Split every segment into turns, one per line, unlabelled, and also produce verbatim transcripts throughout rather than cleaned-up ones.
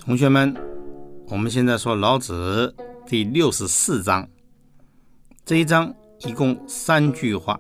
同学们，我们现在说老子第六十四章，这一章一共三句话，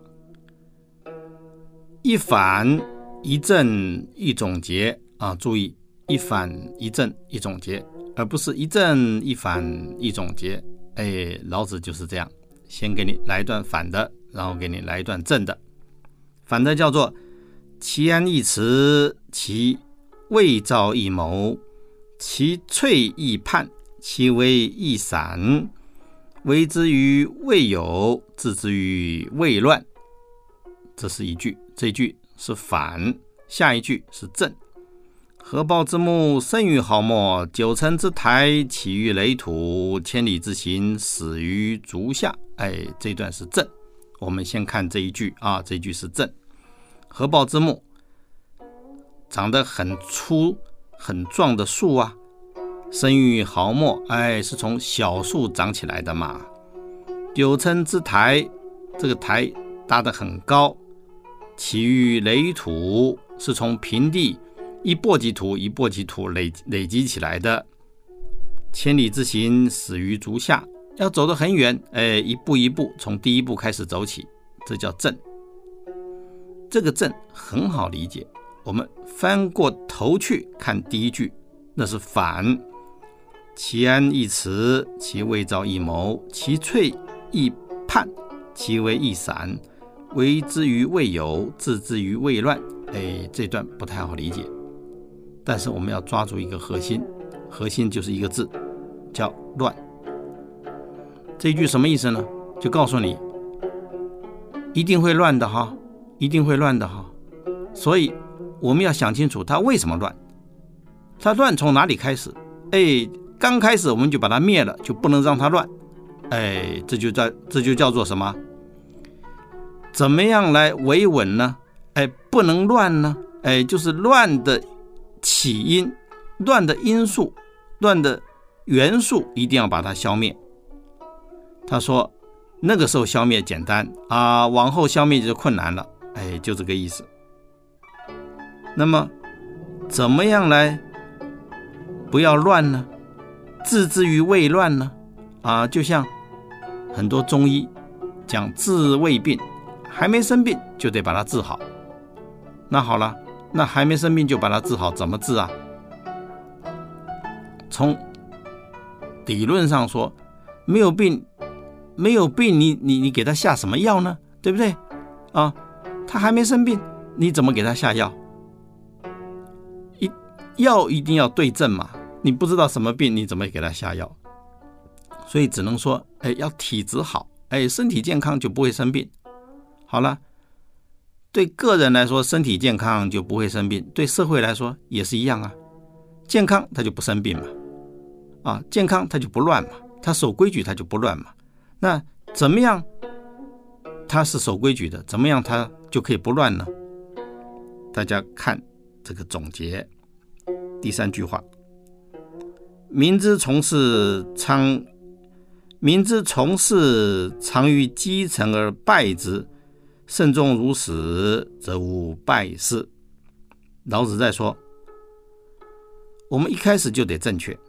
一反一正一总结啊，注意一反一正一总结，而不是一正一反一总结。哎，老子就是这样，先给你来一段反的，然后给你来一段正的。反的叫做其安易辞，其未兆易谋，其脆易判，其微易散，为之于未有，治之于未乱。这是一句，这一句是反，下一句是正。合抱之木，生于毫末；九层之台，起于垒土；千里之行，始于足下。哎，这段是正。我们先看这一句啊，这一句是正。合抱之木，长得很粗很壮的树啊，生于毫末，哎，是从小树长起来的嘛。九层之台，这个台搭得很高，起于垒土，是从平地一簸箕土一簸箕土 累, 累积起来的。千里之行，始于足下，要走得很远，哎，一步一步从第一步开始走起，这叫正。这个正很好理解，我们翻过头去看第一句，那是反。其安易辞，其未兆易谋，其脆易判，其微易散，为之于未有，治之于未乱。哎，这段不太好理解，但是我们要抓住一个核心，核心就是一个字，叫乱。这一句什么意思呢？就告诉你一定会乱的哈，一定会乱的哈。所以我们要想清楚它为什么乱，它乱从哪里开始？哎，刚开始我们就把它灭了，就不能让它乱。哎，这就叫这就叫做什么？怎么样来维稳呢？哎，不能乱呢？哎，就是乱的起因、乱的因素、乱的元素，一定要把它消灭。他说，那个时候消灭简单啊，往后消灭就困难了。哎，就这个意思。那么，怎么样来不要乱呢？治之于未乱呢？啊，就像很多中医讲治未病，还没生病就得把它治好。那好了，那还没生病就把它治好，怎么治啊？从理论上说，没有病，没有病你，你你给他下什么药呢？对不对？啊，他还没生病，你怎么给他下药？一药一定要对症嘛，你不知道什么病，你怎么给他下药？所以只能说，哎，要体质好，哎，身体健康就不会生病。好了，对个人来说，身体健康就不会生病；对社会来说也是一样啊。健康他就不生病嘛，啊，健康他就不乱嘛，他守规矩他就不乱嘛。那怎么样他是守规矩的，怎么样他就可以不乱呢？大家看这个总结，第三句话：民之从事常民之从事常于基层而败之，慎重如此，则无败事。老子在说，我们一开始就得正确，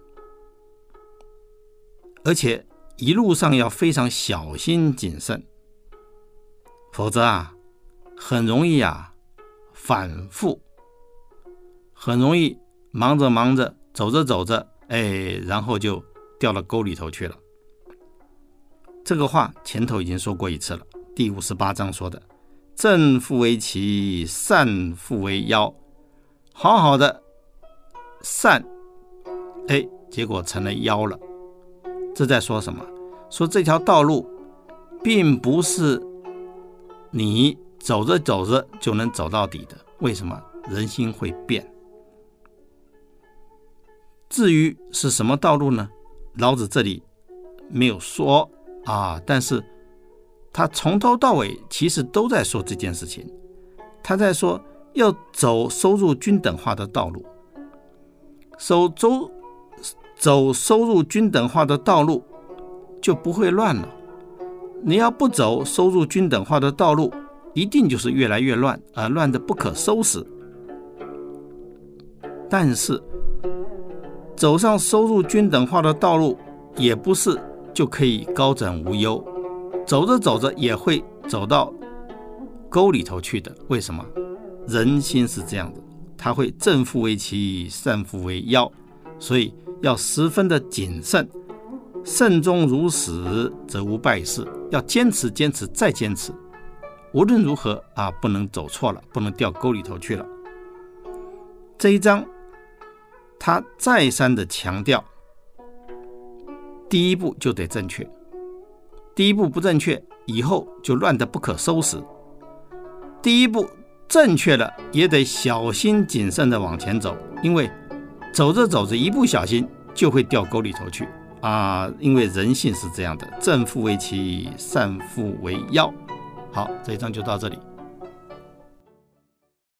而且一路上要非常小心谨慎，否则啊，很容易啊反复，很容易忙着忙着，走着走着，哎，然后就掉到沟里头去了。这个话前头已经说过一次了，第五十八章说的，正复为奇，善复为妖。好好的善，哎，结果成了妖了。这在说什么？说这条道路并不是你走着走着就能走到底的。为什么？人心会变。至于是什么道路呢？老子这里没有说啊，但是他从头到尾其实都在说这件事情。他在说要走收入均等化的道路，走走走收入均等化的道路就不会乱了。你要不走收入均等化的道路，一定就是越来越乱啊，乱得不可收拾。但是走上收入均等化的道路，也不是就可以高枕无忧，走着走着也会走到沟里头去的。为什么？人心是这样的，它会正负为奇，善负为妖，所以要十分的谨慎。慎终如始，则无败事。要坚持，坚持，再坚持。无论如何啊，不能走错了，不能掉沟里头去了。这一章他再三的强调，第一步就得正确，第一步不正确，以后就乱得不可收拾。第一步正确了，也得小心谨慎的往前走，因为走着走着一不小心就会掉沟里头去啊！因为人性是这样的，正负为奇，善负为妖。好，这一章就到这里。